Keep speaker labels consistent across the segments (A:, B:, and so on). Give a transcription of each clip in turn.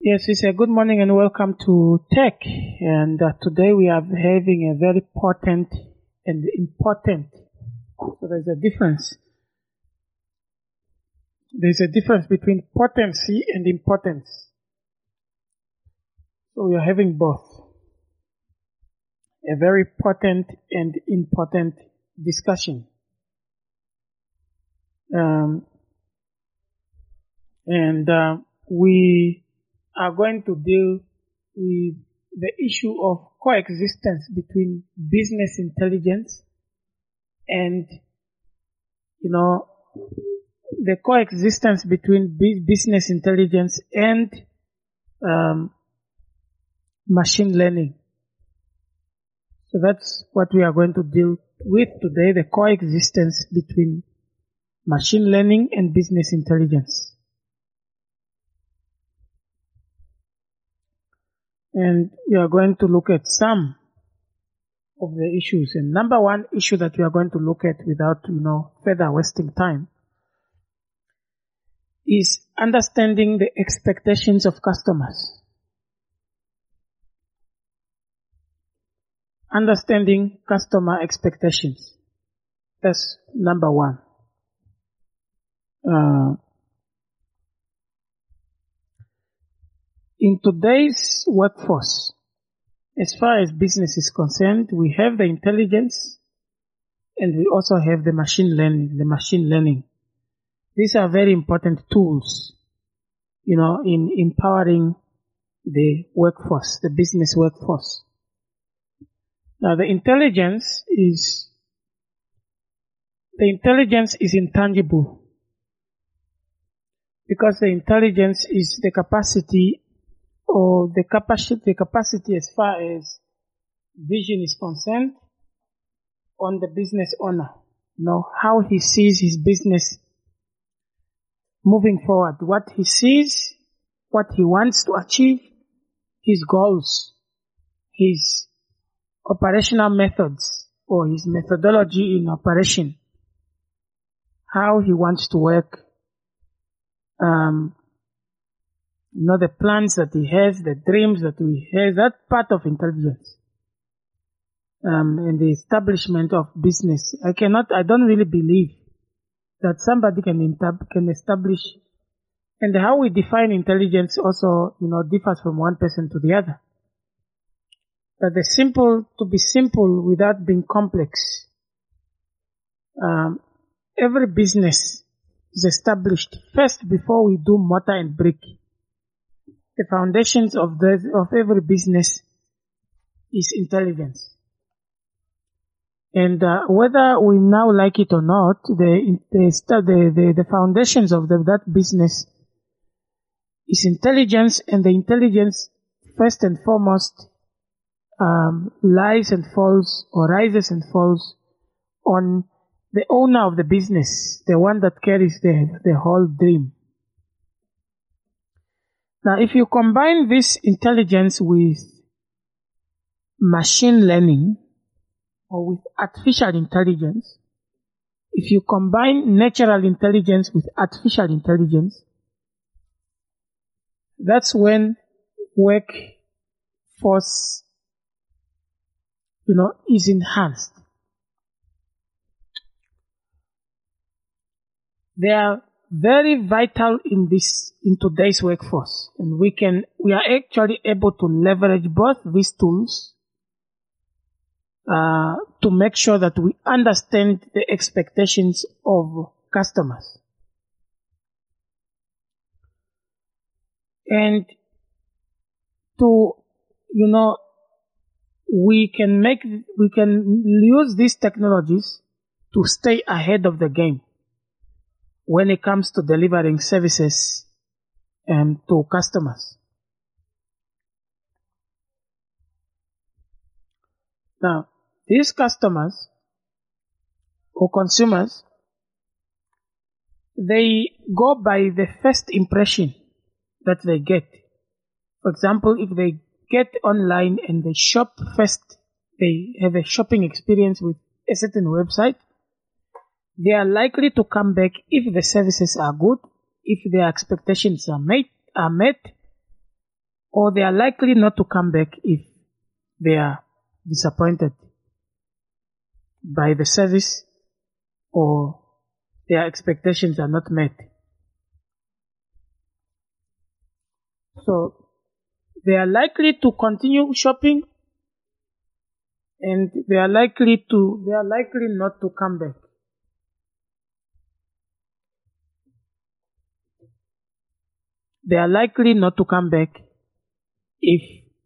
A: Yes, it's a good morning and welcome to Tech. And today we are having a very potent and important. So there's a difference. There's a difference between potency and importance. So we are having both. A very potent and important discussion. We are going to deal with the issue of coexistence between business intelligence and, the coexistence between business intelligence and machine learning. So that's what we are going to deal with today, the coexistence between machine learning and business intelligence. And we are going to look at some of the issues. And number one issue that we are going to look at without, further wasting time is understanding the expectations of customers. Understanding customer expectations. That's number one. In today's workforce, as far as business is concerned, we have the intelligence and we also have the machine learning. These are very important tools, in empowering the workforce, the business workforce. Now, the intelligence is intangible because the intelligence is the capacity as far as vision is concerned on the business owner. How he sees his business moving forward, what he sees, what he wants to achieve, his goals, his operational methods or his methodology in operation, how he wants to work, the plans that he has, the dreams that he has, that part of intelligence. And the establishment of business. I don't really believe that somebody can establish, and how we define intelligence also, differs from one person to the other. But to be simple without being complex. Every business is established first before we do mortar and brick. The foundations of every business is intelligence. And whether we now like it or not, the foundations of that business is intelligence, and the intelligence first and foremost rises and falls on the owner of the business, the one that carries the whole dream. Now, if you combine this intelligence with machine learning or with artificial intelligence, if you combine natural intelligence with artificial intelligence, that's when workforce, is enhanced. They are very vital in today's workforce, and we are actually able to leverage both these tools to make sure that we understand the expectations of customers. And we can use these technologies to stay ahead of the game when it comes to delivering services to customers. Now, these customers or consumers, they go by the first impression that they get. For example, if they get online and they shop first, they have a shopping experience with a certain website, they are likely to come back if the services are good, if their expectations are met, or they are likely not to come back if they are disappointed by the service or their expectations are not met. So they are likely to continue shopping, and they are likely not to come back. They are likely not to come back if,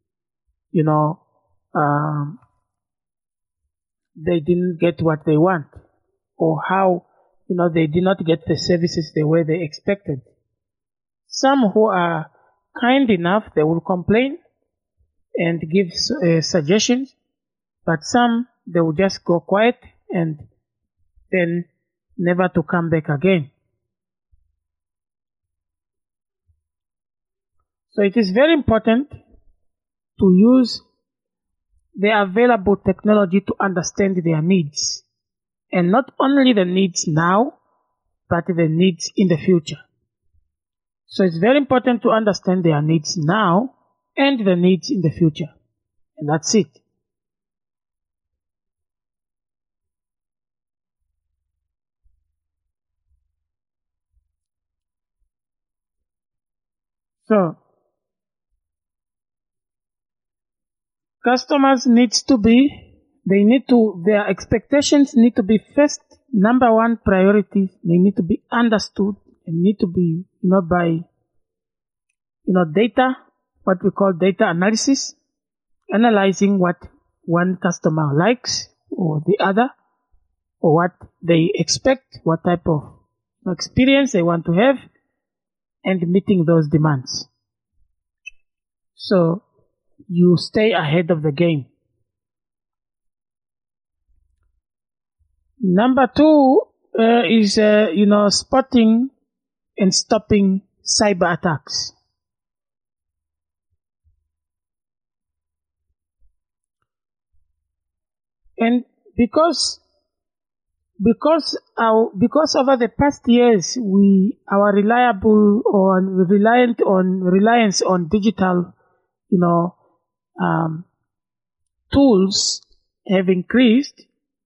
A: they didn't get what they want, or how, they did not get the services the way they expected. Some who are kind enough, they will complain and give suggestions, but some, they will just go quiet and then never to come back again. So it is very important to use the available technology to understand their needs, and not only the needs now, but the needs in the future. So it's very important to understand their needs now and the needs in the future. And that's it. So, customers their expectations need to be first, number one priority. They need to be understood and need to be, by, data, what we call data analysis, analyzing what one customer likes or the other, or what they expect, what type of experience they want to have, and meeting those demands. So you stay ahead of the game. Number two is, spotting and stopping cyber attacks. And because over the past years our reliance on digital tools have increased,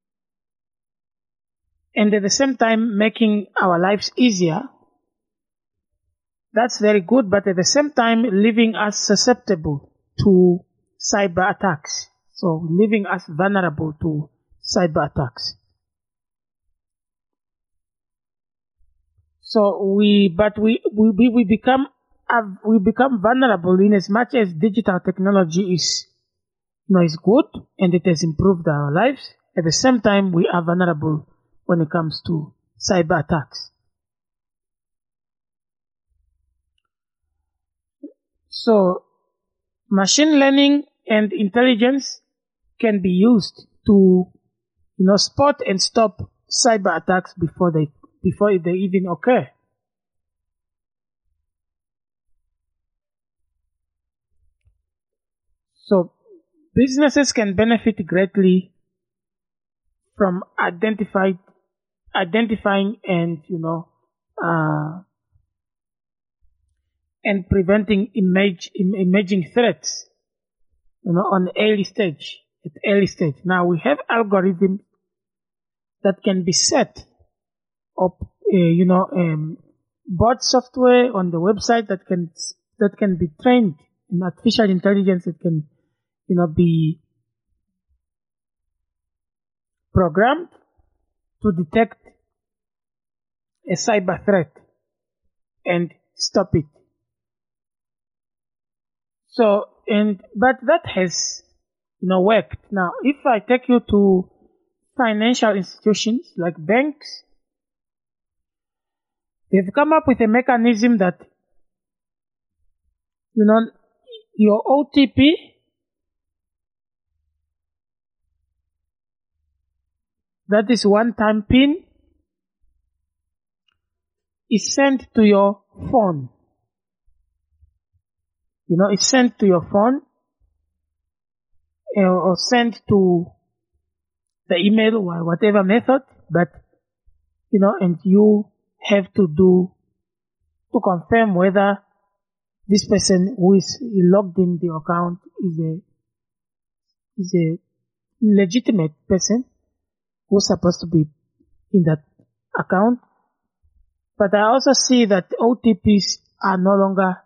A: and at the same time making our lives easier. That's very good, but at the same time leaving us susceptible to cyber attacks. So leaving us vulnerable to cyber attacks. So we become vulnerable in as much as digital technology is good and it has improved our lives. At the same time, we are vulnerable when it comes to cyber attacks. So machine learning and intelligence can be used to spot and stop cyber attacks before they even occur. So businesses can benefit greatly from identifying and and preventing emerging threats on the early stage. Now we have algorithms that can be set up, bot software on the website that can be trained in artificial intelligence. That can be programmed to detect a cyber threat and stop it. But that has worked. Now, if I take you to financial institutions like banks, they've come up with a mechanism that your OTP that is one-time PIN is sent to your phone. It's sent to your phone or sent to the email or whatever method, but and you have to confirm whether this person who is logged in the account is a legitimate person who's supposed to be in that account. But I also see that OTPs are no longer,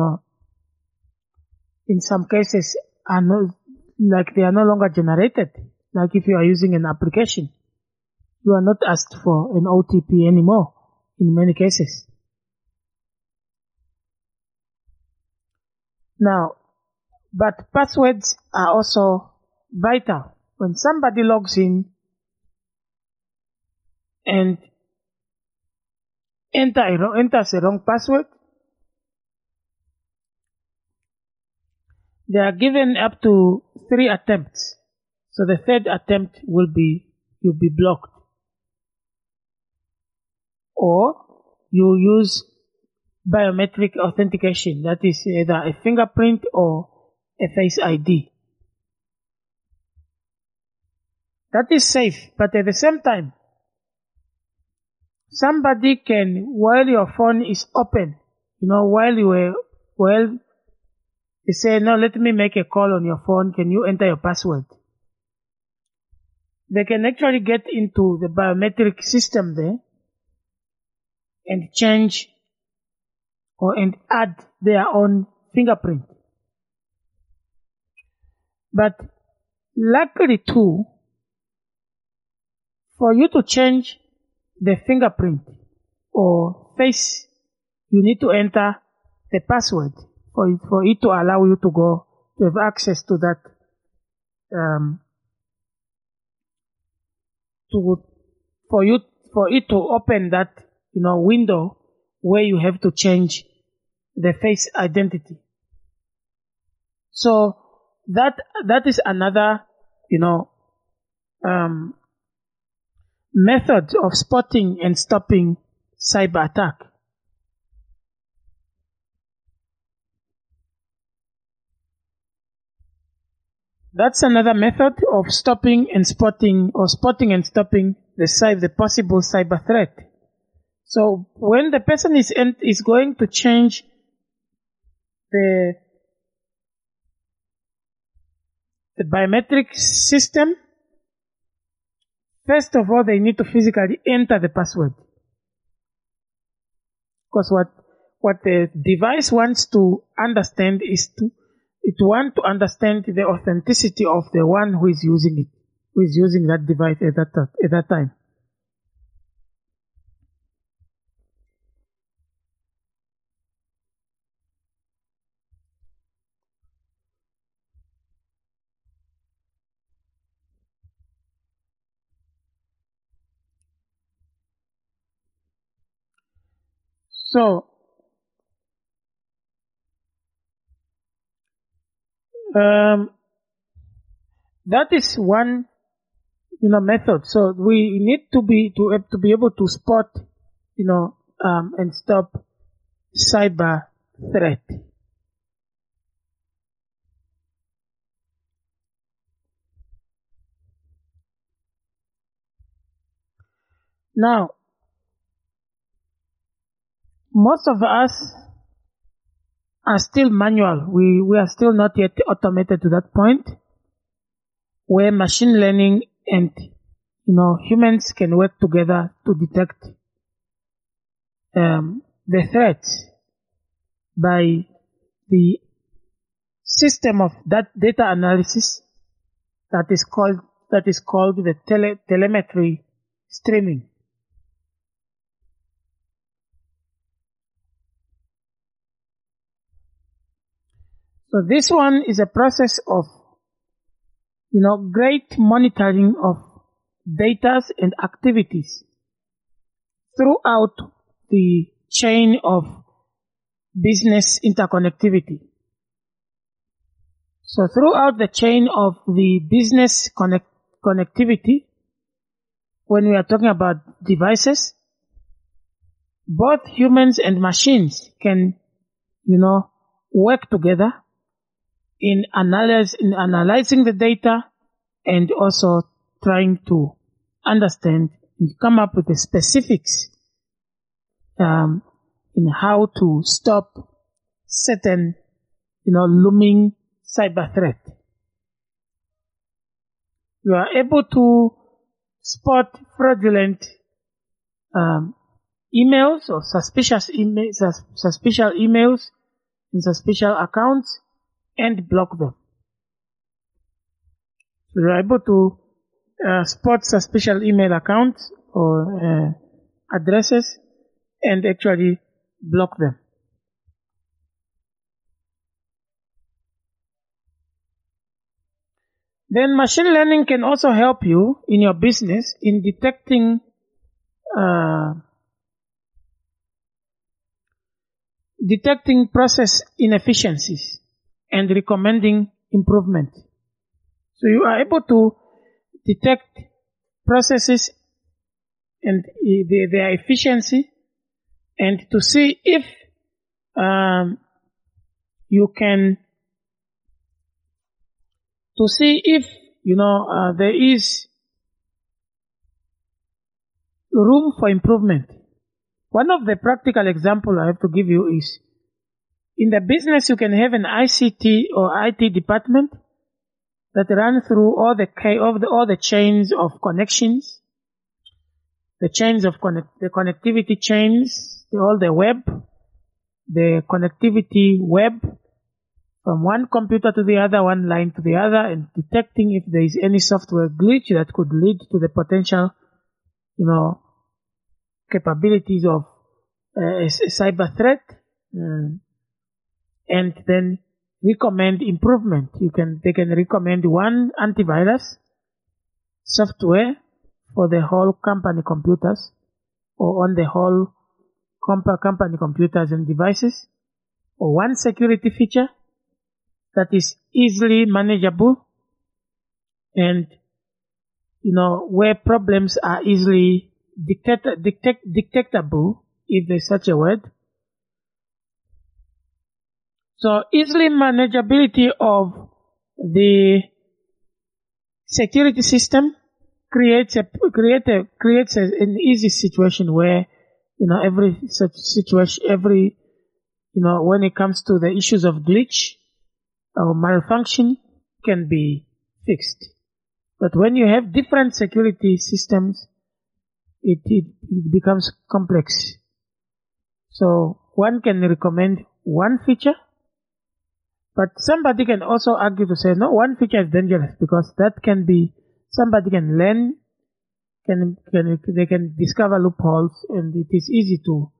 A: in some cases are no, like they are no longer generated. Like if you are using an application, you are not asked for an OTP anymore in many cases. Now, but passwords are also vital. When somebody logs in and enters a wrong password, they are given up to 3 attempts. So the third attempt you'll be blocked. Or you use biometric authentication, that is either a fingerprint or a face ID. That is safe, but at the same time, somebody can, while your phone is open, they say, no, let me make a call on your phone, can you enter your password? They can actually get into the biometric system there and change and add their own fingerprint. But luckily too, for you to change the fingerprint or face, you need to enter the password for it to allow you to have access to that, for it to open that, window where you have to change the face identity. So that is another, method of spotting and stopping cyber attack. That's another method of stopping and spotting and stopping the possible cyber threat. So when the person is going to change the biometric system, first of all, they need to physically enter the password. Because what the device wants to understand is it wants to understand the authenticity of the one who is using it, who is using that device at that time. So, that is one, method. So we need to be able to spot, and stop cyber threat. Now, most of us are still manual. We are still not yet automated to that point where machine learning and humans can work together to detect the threat by the system of that data analysis that is called the telemetry streaming. So this one is a process of, great monitoring of data and activities throughout the chain of business interconnectivity. So throughout the chain of the business connectivity, when we are talking about devices, both humans and machines can, work together in analyzing the data and also trying to understand and come up with the specifics in how to stop certain, looming cyber threat. You are able to spot fraudulent emails or suspicious emails in suspicious accounts and block them. So you are able to spot suspicious email accounts or addresses and actually block them. Then machine learning can also help you in your business in detecting process inefficiencies and recommending improvement. So you are able to detect processes and their efficiency, and to see if there is room for improvement. One of the practical examples I have to give you is, in the business you can have an ICT or IT department that run through all the chains of connections, the chains of the connectivity chains, all the web, the connectivity web from one computer to the other, one line to the other, and detecting if there is any software glitch that could lead to the potential, capabilities of a cyber threat, and then recommend improvement. They can recommend one antivirus software for the whole company computers, or on the whole company computers and devices, or one security feature that is easily manageable, and where problems are easily detectable, if there's such a word. So easily manageability of the security system creates an easy situation where every such situation, when it comes to the issues of glitch or malfunction, can be fixed. But when you have different security systems, it becomes complex. So one can recommend one feature, but somebody can also argue to say, no, one feature is dangerous, because that can be, somebody can learn, they can discover loopholes, and it is easy to,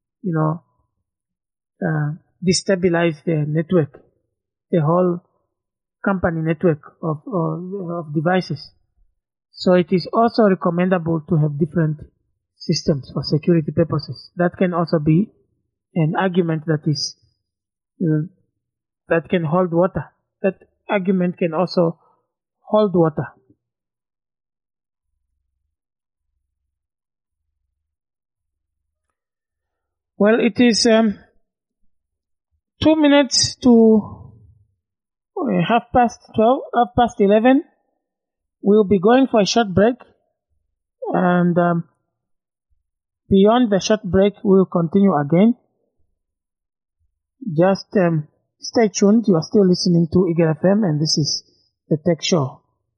A: destabilize the network, the whole company network of devices. So it is also recommendable to have different systems for security purposes. That can also be an argument that is, that can hold water. That argument can also hold water. Well, it is 2 minutes to 11:30. We'll be going for a short break, and beyond the short break, we'll continue again. Just stay tuned. You are still listening to Eagle FM, and this is the Tech Show.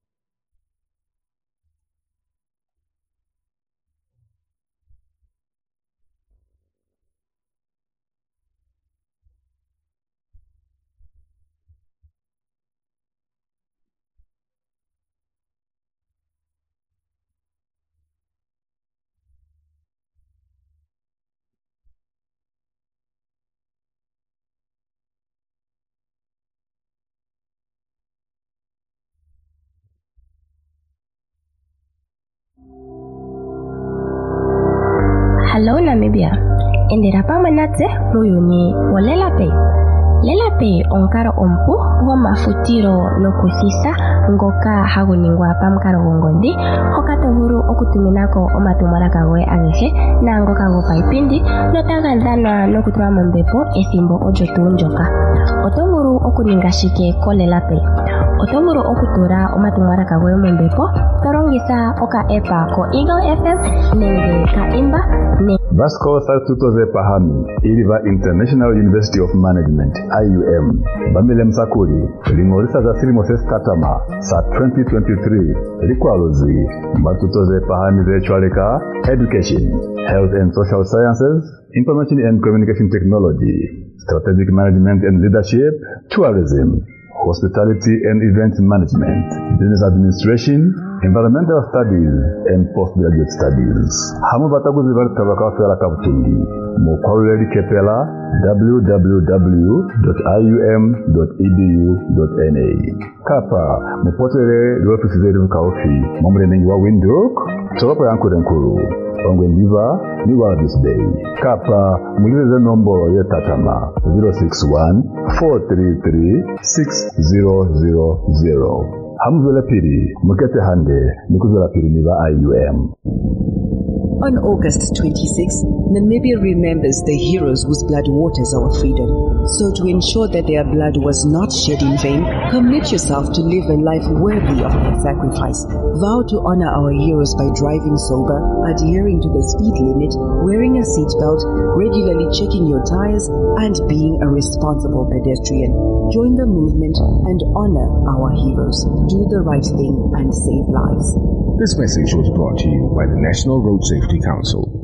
B: Hello Namibia, endera pamwe natse muuyuni wo LelaPay. LelaPay omukalo omupu gomafutilo nokuthisa ngoka hagu ningwa pamukalo gongodhi, hoka to vulu okutuminako omatumwalaka goye agehe naangoka gopaipindi notaga dhanwa nokutulwa mombepo ethimbo olyo tuu ndyoka. Oto vulu okuninga shike ko LelaPay? Oto vulu okutula omatumwalaka goye mombepo torongisa oka epa ko Eagle FM nenge ka imba
C: Vasco Sartutoze Pahami, Iliva International University of Management, IUM. Bamile Msakuri, Lingorisa za Siri Moses Katama, sa 2023, Rikwalozwi, Matutoze Pahami Vechwaleka, Education, Health and Social Sciences, Information and Communication Technology, Strategic Management and Leadership, Tourism, Hospitality and Event Management, Business Administration, Environmental Studies, and Postgraduate Studies. Hamu bataguzi tabakafela kabutungi. Mukwareli kepela www.ium.edu.na. Kapa, mupotere lwofisi zetu kaufi. Mamure nengi wa Windhoek, toropo yankure nkuru. Ongwendiva, ni Wilderness Day. Kapa, mulileze nomboro ye tatama 061-433-6000. Hamzula Piri, Mukete Hande, Nikuzula Piri Niva IUM.
D: On August 26, Namibia remembers the heroes whose blood waters our freedom. So to ensure that their blood was not shed in vain, commit yourself to live a life worthy of their sacrifice. Vow to honor our heroes by driving sober, adhering to the speed limit, wearing a seatbelt, regularly checking your tires, and being a responsible pedestrian. Join the movement and honor our heroes. Do the right thing and save lives.
E: This message was brought to you by the National Road Safety Council.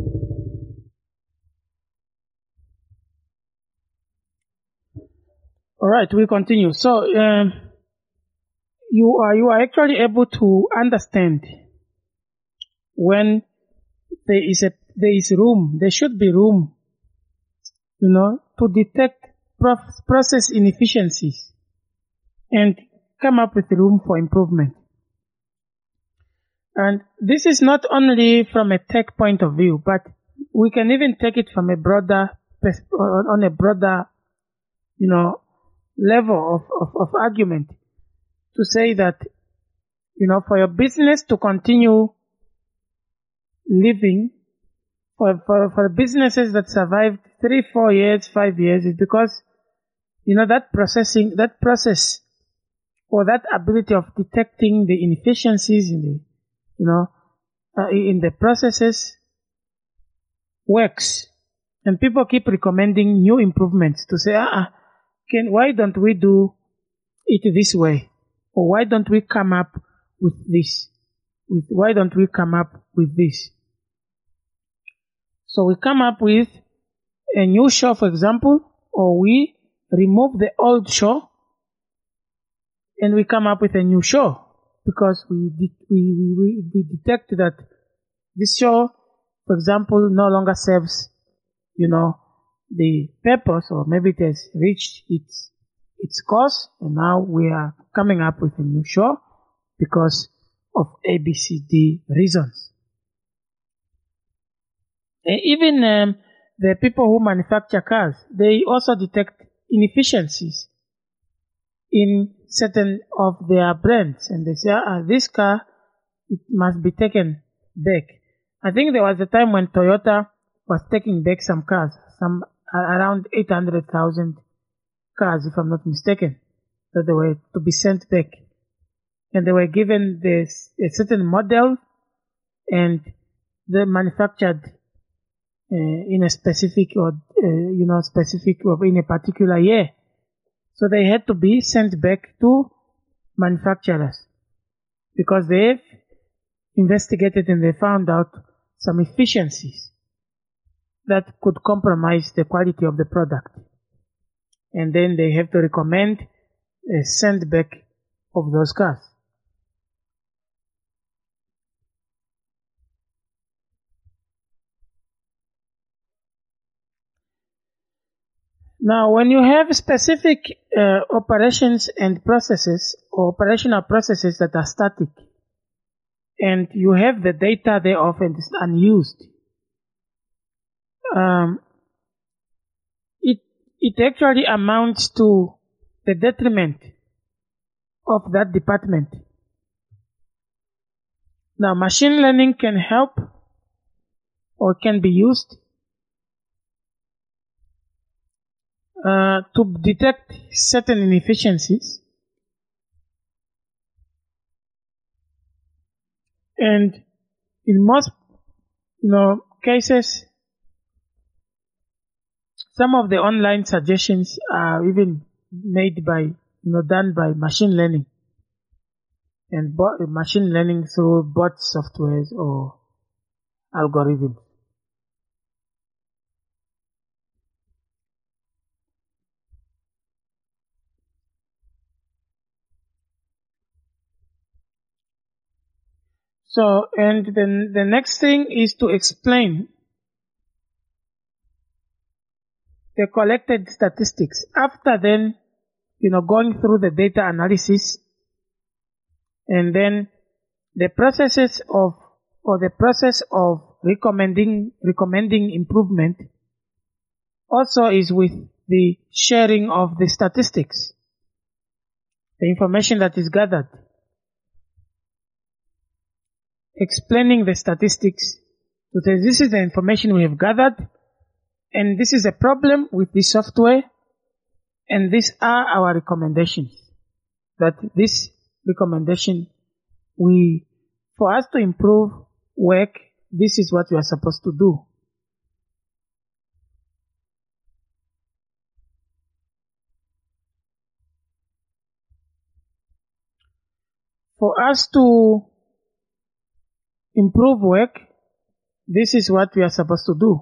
A: All right, we continue. So, you are actually able to understand when there is room. There should be room, to detect process inefficiencies and come up with room for improvement. And this is not only from a tech point of view, but we can even take it from a broader level of argument to say that, for your business to continue living, for businesses that survived 3, 4 years, 5 years, is because, that process, or that ability of detecting the inefficiencies in the processes works. And people keep recommending new improvements to say, why don't we do it this way? Or why don't we come up with this? Why don't we come up with this? So we come up with a new show, for example, or we remove the old show and we come up with a new show because we detect that this show, for example, no longer serves, the purpose, or maybe it has reached its course, and now we are coming up with a new show because of ABCD reasons. And even the people who manufacture cars, they also detect inefficiencies in certain of their brands, and they say, this car, it must be taken back. I think there was a time when Toyota was taking back some cars, around 800,000 cars, if I'm not mistaken, that they were to be sent back. And they were given a certain model, and they manufactured in a specific or in a particular year. So they had to be sent back to manufacturers because they've investigated and they found out some efficiencies that could compromise the quality of the product. And then they have to recommend a send back of those cars. Now, when you have specific operations and processes, or operational processes that are static, and you have the data thereof and it's unused, it actually amounts to the detriment of that department. Now, machine learning can help or can be used to detect certain inefficiencies And in most, cases, some of the online suggestions are even made by, done by machine learning. And machine learning through bot softwares or algorithms. So, and then the next thing is to explain the collected statistics. After then, going through the data analysis, and then the process of recommending improvement also is with the sharing of the statistics, the information that is gathered. Explaining the statistics to say this is the information we have gathered, and this is a problem with this software, and these are our recommendations. That this recommendation, for us to improve work, this is what we are supposed to do. For us to improve work, this is what we are supposed to do.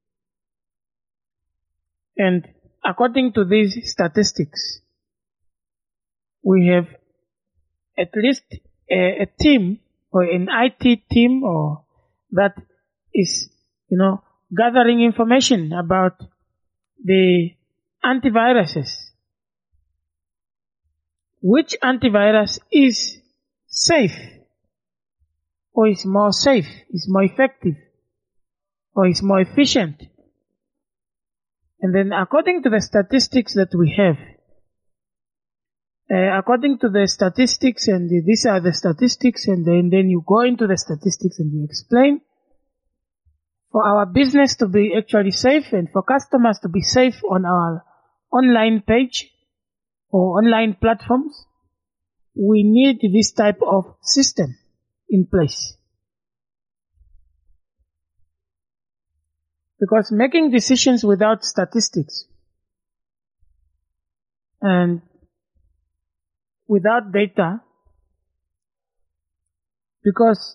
A: And according to these statistics, we have at least a team or an IT team or that is, gathering information about the antiviruses. Which antivirus is safe, or is more safe, is more effective, or is more efficient. And then according to the statistics that we have, according to the statistics, and these are the statistics, and then you go into the statistics and you explain, for our business to be actually safe and for customers to be safe on our online page or online platforms, we need this type of system in place. Because making decisions without statistics and without data, because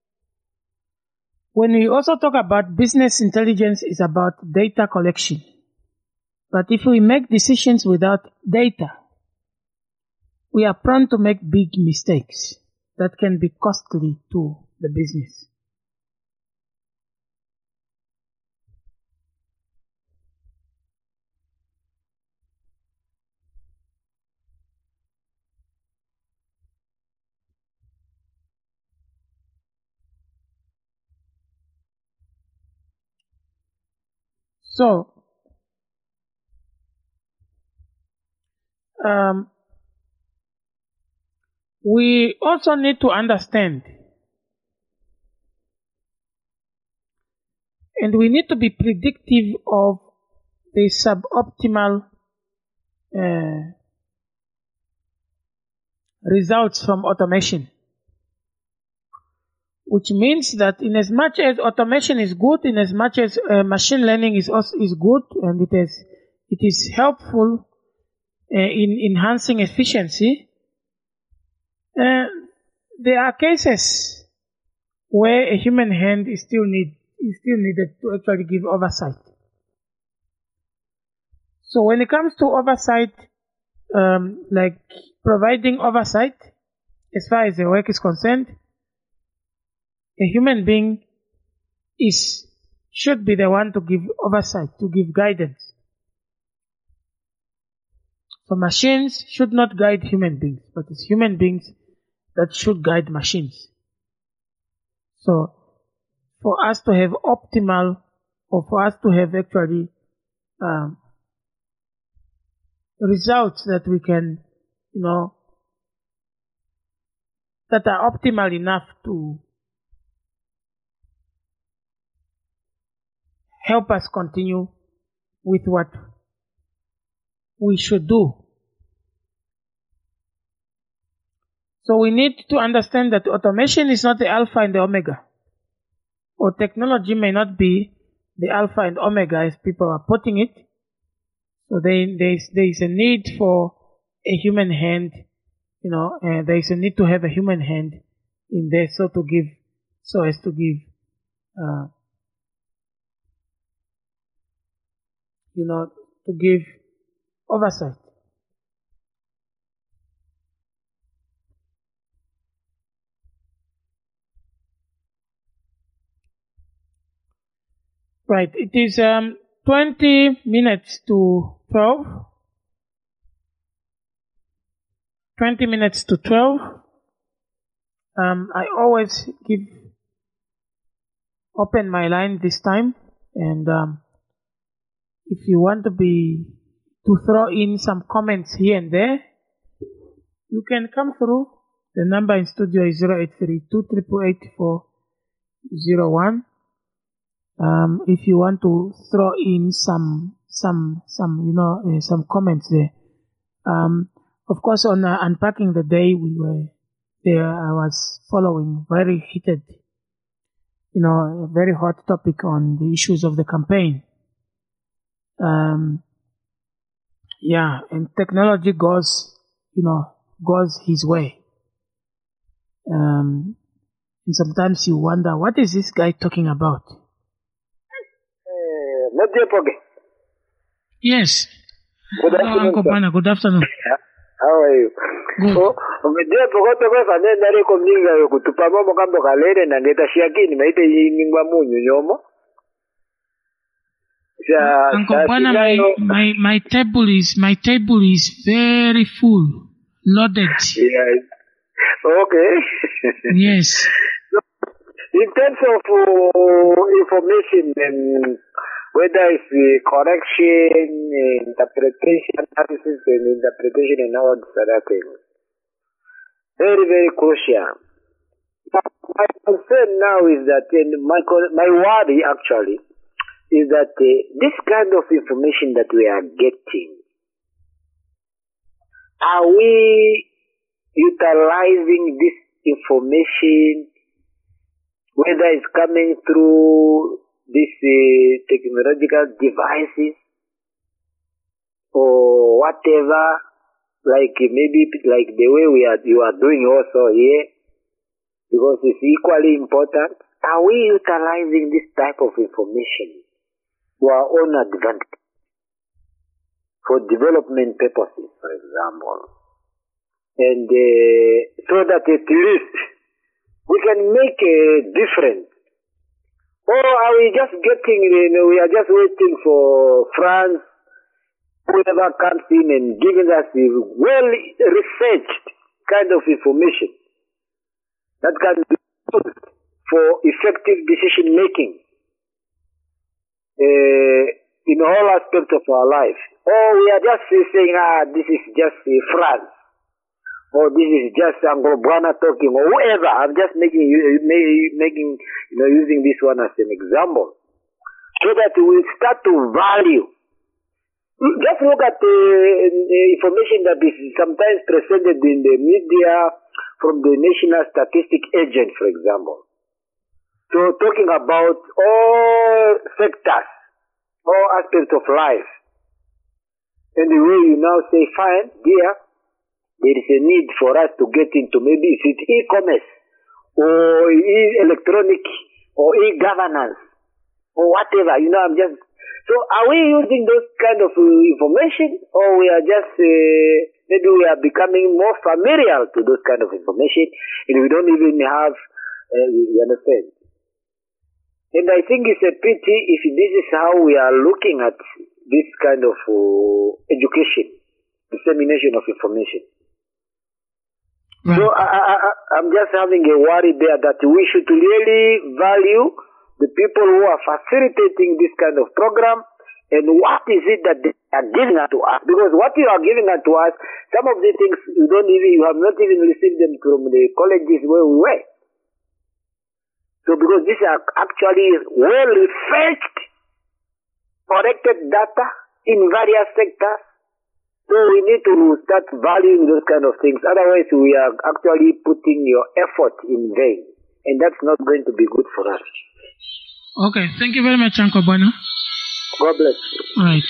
A: when we also talk about business intelligence, is about data collection. But if we make decisions without data, we are prone to make big mistakes that can be costly to the business. So, we also need to understand, and we need to be predictive of the suboptimal results from automation. Which means that in as much as automation is good, in as much as machine learning is good, and it is helpful in enhancing efficiency, there are cases where a human hand is still needed to actually give oversight. So when it comes to oversight, like providing oversight, as far as the work is concerned, a human being should be the one to give oversight, to give guidance. So machines should not guide human beings, but it's human beings that should guide machines. So for us to have optimal, or for us to have actually results that we can, that are optimal enough to help us continue with what we should do. So we need to understand that automation is not the alpha and the omega. Or technology may not be the alpha and omega as people are putting it. So there is a need for a human hand, there is a need to have a human hand in there so as to give oversight. Right, it is 20 minutes to 12. 20 minutes to 12. I always open my line this time, and if you want to throw in some comments here and there, you can come through. The number in studio is 0832888401. If you want to throw in some comments there. Of course, on Unpacking the Day, we were there. I was following very heated, a very hot topic on the issues of the campaign. And technology goes his way. And sometimes you wonder, what is this guy talking about? Yes.
F: Good
A: Hello,
F: afternoon,
A: Uncle
F: sir.
A: Pana. Good afternoon.
F: How are you?
A: Good.
F: Umejua pokote kwa fane nari komninga yo kutupamo mokambo kalere na ngeta shiakini maite yingwa munyu nyomo.
A: Uncle Pana, my table is very full, loaded.
F: Yes. Okay.
A: Yes.
F: In terms of information and whether it's correction, interpretation, analysis and interpretation and all these other things, very, very crucial. My concern now is that, and my worry actually, is that this kind of information that we are getting, are we utilizing this information, whether it's coming through these technological devices or whatever, like maybe like the way you are doing also here, because it's equally important. Are we utilizing this type of information to our own advantage for development purposes, for example, and so that at least we can make a difference? Or are we just we are just waiting for France, whoever comes in and giving us a well-researched kind of information that can be used for effective decision-making in all aspects of our life? Or we are just saying, this is just France, or this is just Anglo-Bwana talking, or whoever. I'm just using this one as an example, so that we start to value. Just look at the information that is sometimes presented in the media from the National Statistic Agent, for example. So talking about all sectors, all aspects of life. And the way you now say, fine, dear, there is a need for us to get into maybe if it's e-commerce or e-electronic or e-governance or whatever. So are we using those kind of information, or we are just, maybe we are becoming more familiar to those kind of information and we don't even have, you understand? And I think it's a pity if this is how we are looking at this kind of education, dissemination of information. Right. So I'm just having a worry there that we should really value the people who are facilitating this kind of program, and what is it that they are giving to us? Because what you are giving to us, some of the things you have not even received them from the colleges where we were. So because these are actually well-researched, corrected data in various sectors So we need to start valuing those kind of things. Otherwise, we are actually putting your effort in vain. And that's not going to be good for us.
A: Okay, thank you very much, Uncle Bono.
F: God bless.
A: All right.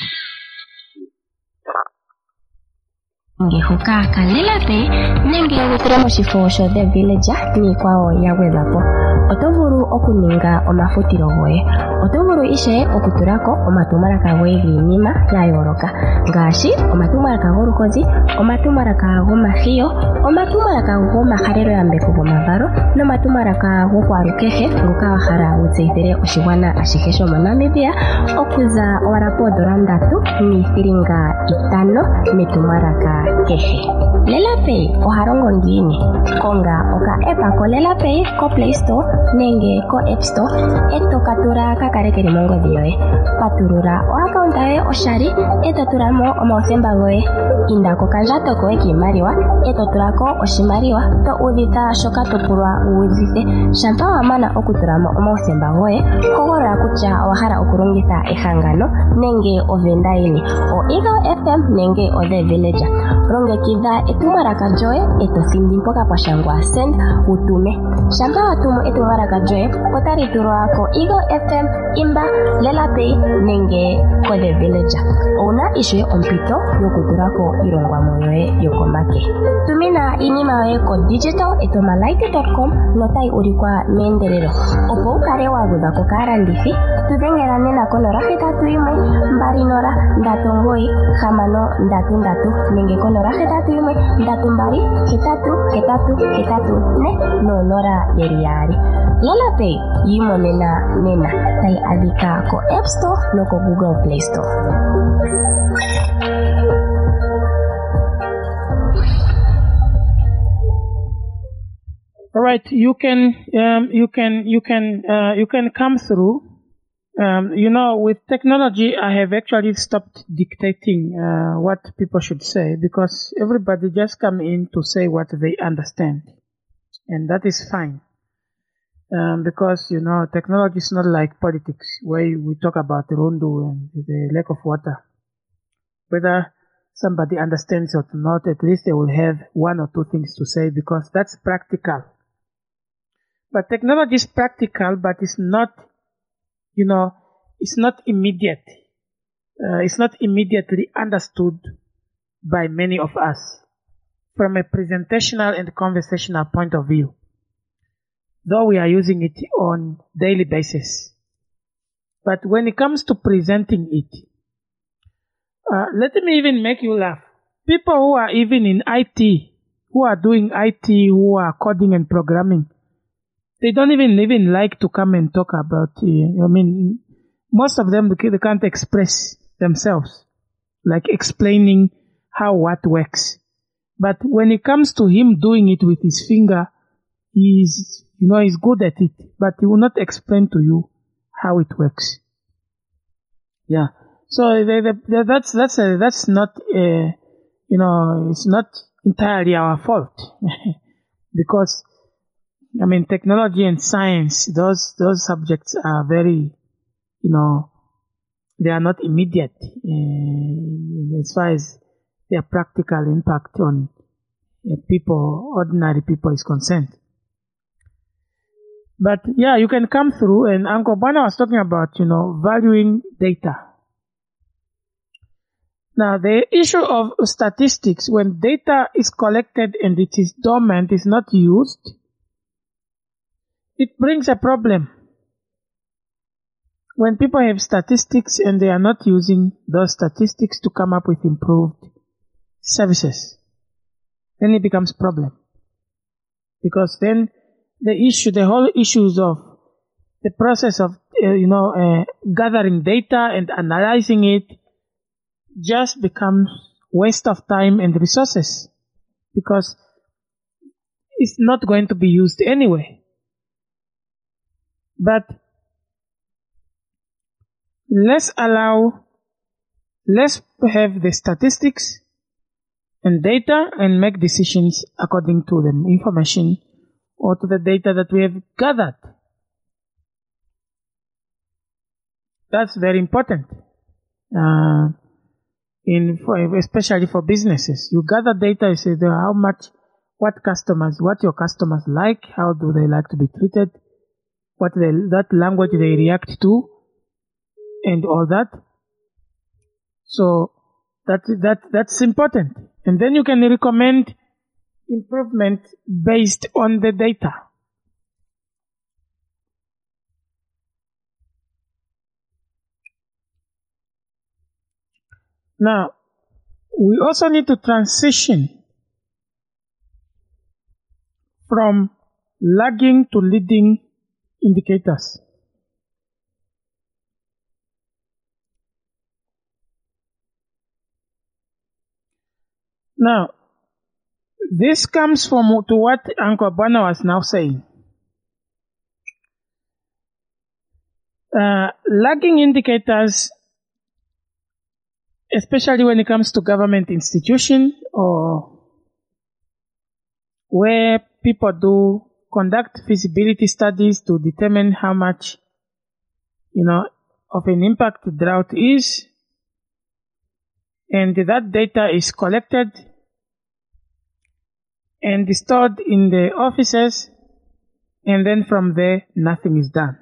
B: ngehuka kalelape nenge witira mushifo sho The Villager niikwawo ya gwedhwapo. Oto vulu okuninga omafutilo goye. Oto vulu ishe okutulako omatumwalaka goye giinima ya yooloka ngaashi omatumwalaka goluhodhi, omatumwalaka gomahiyo, omatumwalaka gomahalelo yambeko gomavalo nomatumwalaka gokwalukehe ngoka wa hala wutseyithile oshigwana ashihe shomo Namibia okuza owala $5 metumwalaka kehe. LelaPay ohalongo ngiini? Konga oka epa ko LelaPay ko Play Store nenge ko App Store eto katula kakale keli mongodhi yoye. Patulula o-account yoye oshali eto tulamo omauthemba goye. Inda kokandjato koye kiimaliwa eto tulako oshimaliwa to udhitha shoka to pulwa uudhithe. Shampa wa mana okutulamo omauthemba goye, hogolola kutya wa hala okulongitha ehangano nenge ovenda yini, o Eagle FM nenge o The Villager. Longekidha etumwalaka lyoye eto thindi mpoka pwa shangwa send utume. Shampa watumu etumwalaka lyoye otali tulwa ko Eagle FM, Imba, LelaPay nenge ko The Villager. Ouna ishe ompito yokutulako ilongwamo yoye yokomake. Tumina iinima yoye ko digital@omalight.com notayi ulikwa meendelelo. Opo ukale wagwedhako kaalandithi, tudhengela nena ko 0813396333 nenge ko 0813288884 LelaPay yimonena nena, tayi adhika ko App Store noko Google Play Store.
A: All right, you can come through. With technology, I have actually stopped dictating what people should say because everybody just come in to say what they understand, and that is fine. Because technology is not like politics where we talk about the rundu and the lack of water. Whether somebody understands or not, at least they will have one or two things to say because that's practical. But technology is practical, but it's not, it's not immediate. It's not immediately understood by many of us from a presentational and conversational point of view, though we are using it on daily basis. But when it comes to presenting it, let me even make you laugh. People who are even in IT, who are doing IT, who are coding and programming, they don't even like to come and talk about, most of them, they can't express themselves, like explaining how what works. But when it comes to him doing it with his finger, he's good at it, but he will not explain to you how it works. Yeah. So that's not, it's not entirely our fault because, technology and science, those subjects are very, they are not immediate as far as their practical impact on ordinary people is concerned. But yeah, you can come through, and Uncle Bana was talking about, valuing data. Now, the issue of statistics, when data is collected and it is dormant, is not used, it brings a problem. When people have statistics and they are not using those statistics to come up with improved services, then it becomes a problem. Because then the whole issues of the process of, gathering data and analyzing it just becomes waste of time and resources because it's not going to be used anyway. But let's have the statistics and data and make decisions according to the information or to the data that we have gathered. That's very important. especially for businesses. You gather data, you say how much, what your customers like, how do they like to be treated, that language they react to, and all that. So that's important. And then you can recommend improvement based on the data. Now, we also need to transition from lagging to leading indicators. Now, this comes to what Uncle Bwana was now saying. Lagging indicators, especially when it comes to government institution or where people conduct feasibility studies to determine how much, of an impact drought is, and that data is collected and stored in the offices, and then from there, nothing is done.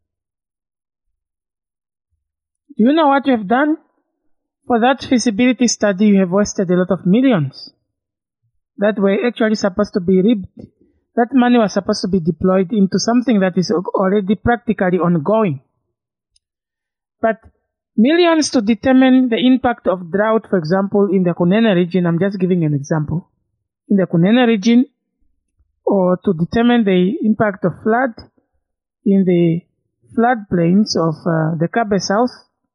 A: Do you know what you have done? For that feasibility study, you have wasted a lot of millions that were actually supposed to be ribbed. That money was supposed to be deployed into something that is already practically ongoing. But millions to determine the impact of drought, for example, in the Kunene region, I'm just giving an example, in the Kunene region, or to determine the impact of flood in the floodplains of the Kabe South,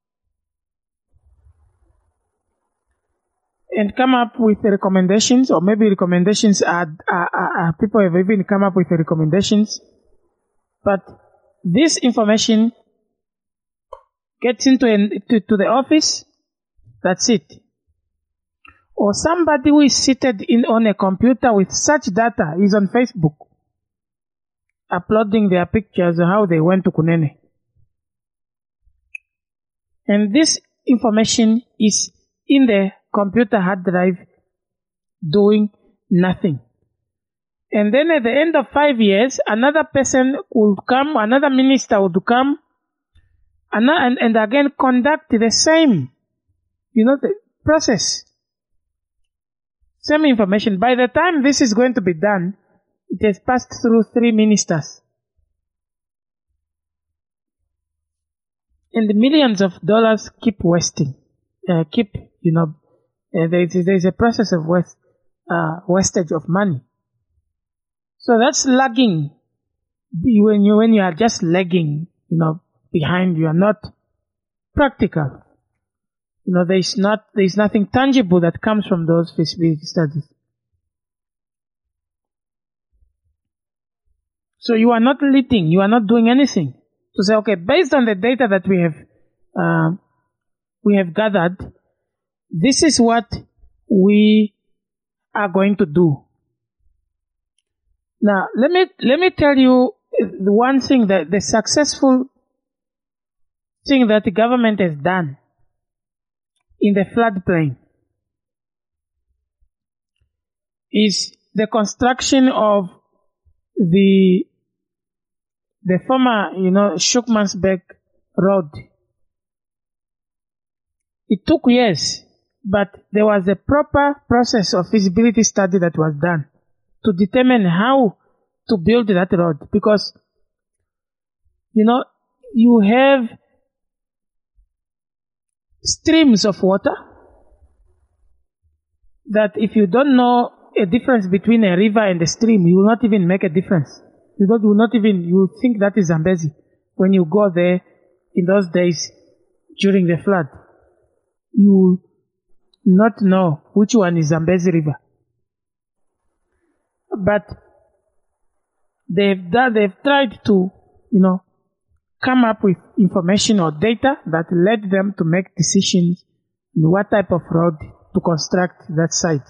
A: and come up with the recommendations, or maybe recommendations are people have even come up with the recommendations, but this information gets to the office, that's it. Or somebody who is seated on a computer with such data is on Facebook, uploading their pictures of how they went to Kunene. And this information is in the computer hard drive doing nothing. And then at the end of 5 years, another person will come, another minister would come, and again conduct the same, the process. Same information. By the time this is going to be done, it has passed through 3 ministers. And the millions of dollars keep wasting. There's a process of wastage of money. So that's lagging. When you are just lagging, behind, you are not practical. There's nothing tangible that comes from those feasibility studies. So you are not leading, you are not doing anything to say, okay, based on the data that we have gathered, this is what we are going to do. Now, let me tell you the one thing, that the successful thing that the government has done in the floodplain is the construction of the former, Shookmansberg Road. It took years, but there was a proper process of feasibility study that was done to determine how to build that road, because, you have streams of water that if you don't know a difference between a river and a stream, you will not even make a difference. You think that is Zambezi when you go there in those days during the flood. You not know which one is Zambezi River. But they've tried to, come up with information or data that led them to make decisions on what type of road to construct that site.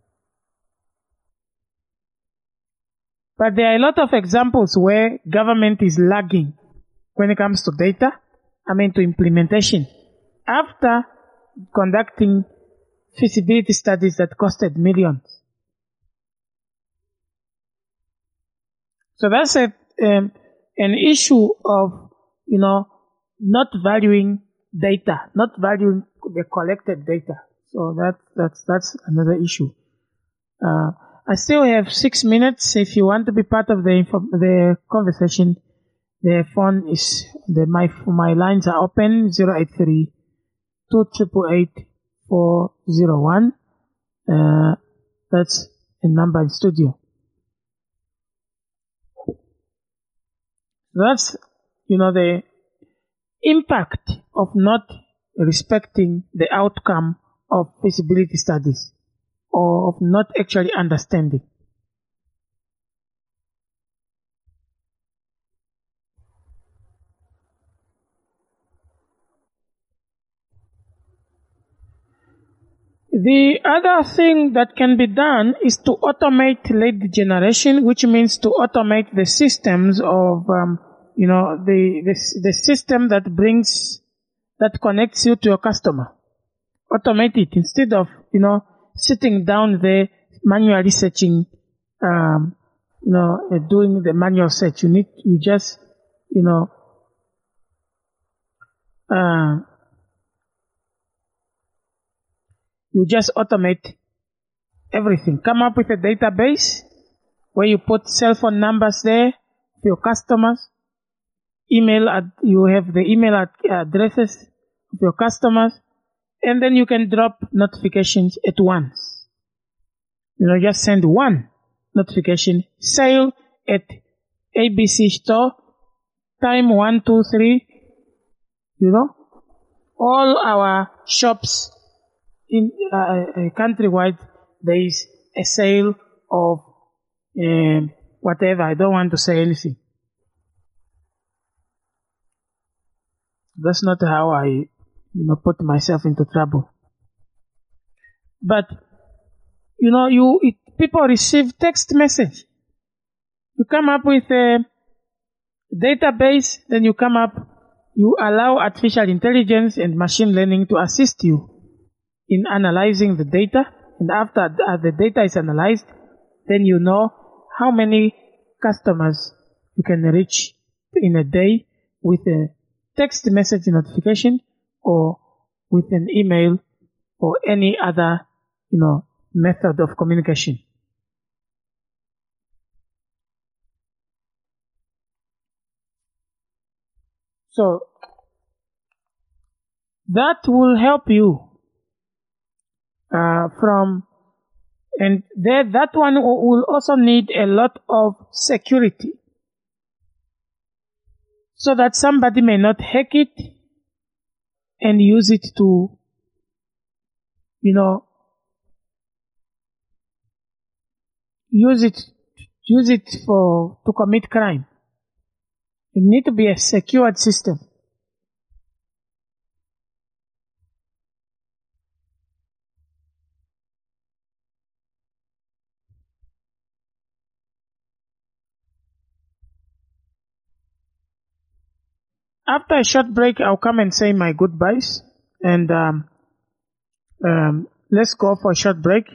A: But there are a lot of examples where government is lagging when it comes to data, to implementation. After conducting feasibility studies that costed millions. So that's an issue of, not valuing data, not valuing the collected data. So that's another issue. I still have 6 minutes. If you want to be part of the conversation, the phone is my lines are open 083 288 401. That's a number in studio. That's the impact of not respecting the outcome of feasibility studies, or of not actually understanding. The other thing that can be done is to automate lead generation, which means to automate the systems of, the system that connects you to your customer. Automate it instead of, sitting down there manually searching, doing the manual search. You just automate everything. Come up with a database where you put cell phone numbers there for your customers. You have the email addresses of your customers, and then you can drop notifications at once. Just send one notification: sale at ABC store, time 1, 2, 3. All our shops in countrywide, there is a sale of whatever. I don't want to say anything. That's not how I, put myself into trouble. But, people receive text message. You come up with a database, then you allow artificial intelligence and machine learning to assist you in analyzing the data. And after the data is analyzed, then you know how many customers you can reach in a day with a text message notification, or with an email, or any other, method of communication. So that will help you and that one will also need a lot of security, so that somebody may not hack it and use it to, use it to commit crime. It needs to be a secured system. After a short break, I'll come and say my goodbyes, and let's go for a short break.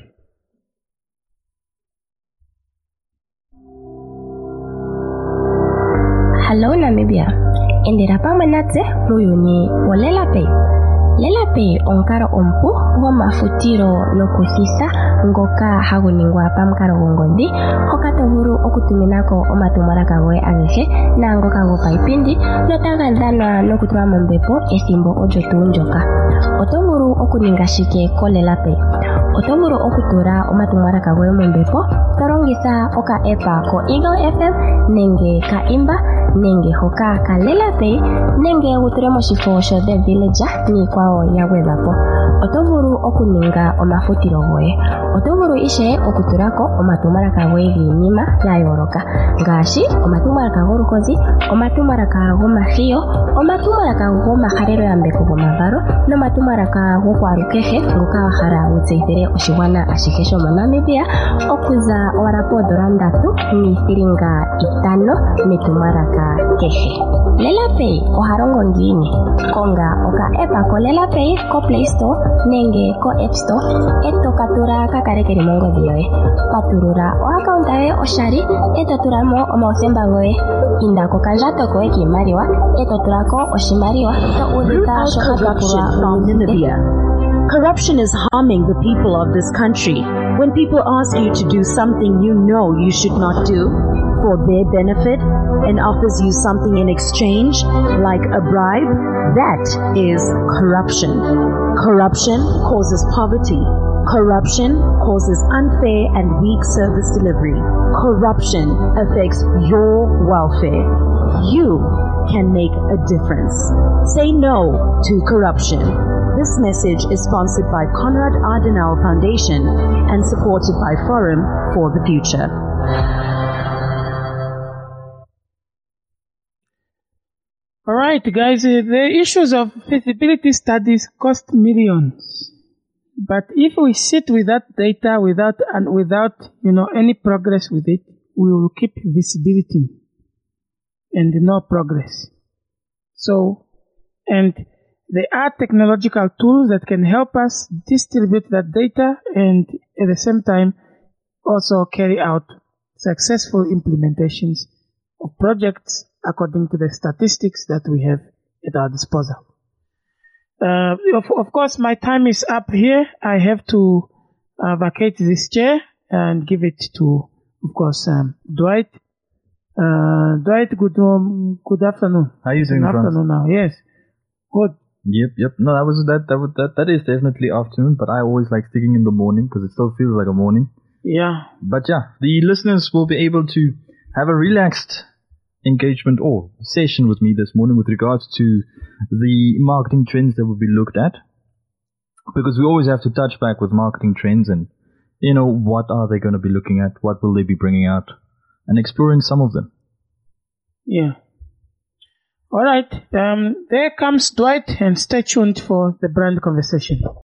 B: Hello Namibia, indira pamanatse ruyuni wa LelaPay. LelaPay onkaro ompu wa mafutiro nokuthisa ngoka hagu ningwa pamukalo gongodhi, hoka to vulu okutuminako omatumwalaka goye agehe naangoka gopaipindi notaga dhanwa nokutulwa mombepo ethimbo olyo tuu ndyoka. Oto vulu okuninga shike ko LelaPay? Oto vulu okutula omatumwalaka goye mombepo to longitha oka app ko Eagle FM nenge ka Imba nenge hoka ka LelaPay nenge wutule moshifo sho The Villager niikwawo ya gwedhwapo. Oto vulu okuninga omafutilo goye. Oto vulu ishe okutulako omatumwalaka goye giinima ya yooloka ngaashi omatumwalaka goluhodhi, omatumwalaka gomahiyo, omatumwalaka gomahalelo yambeko gomavalo nomatumwalaka gokwalukehe ngoka wa hala wutseyithile oshigwana ashihe shomo Namibia okuza owala $3.50 metumwalaka kehe. LelaPay ohalongo ngiini? Konga oka app ko LelaPay ko Play Store nenge nenge ko App Store eto katula kakalekeli mongodhi yoye. Patulula o-account yoye oshali eto tulamo omauthemba goye. Inda kokandjato koye kiimaliwa eto tulako oshimaliwa to udhitha shoka twapulwa
G: Namibia. Corruption is harming the people of this country. When people ask you to do something you know you should not do for their benefit and offers you something in exchange, like a bribe, that is corruption. Corruption causes poverty. Corruption causes unfair and weak service delivery. Corruption affects your welfare. You can make a difference. Say no to corruption. This message is sponsored by Konrad Adenauer Foundation and supported by Forum for the Future.
A: All right, guys, the issues of feasibility studies cost millions. But if we sit with that data without any progress with it, we will keep visibility and no progress. So, and there are technological tools that can help us distribute that data and at the same time also carry out successful implementations of projects according to the statistics that we have at our disposal. Of course, my time is up here. I have to vacate this chair and give it to, of course, Dwight. Dwight, good afternoon.
H: How are you doing,
A: Good afternoon now. Yes. Good.
H: Yep. No, that is definitely afternoon, but I always like sticking in the morning because it still feels like a morning.
A: Yeah.
H: But yeah, the listeners will be able to have a relaxed engagement or session with me this morning with regards to the marketing trends that will be looked at, because we always have to touch back with marketing trends and, what are they going to be looking at? What will they be bringing out? And exploring some of them.
A: Yeah. All right. There comes Dwight, and stay tuned for the brand conversation.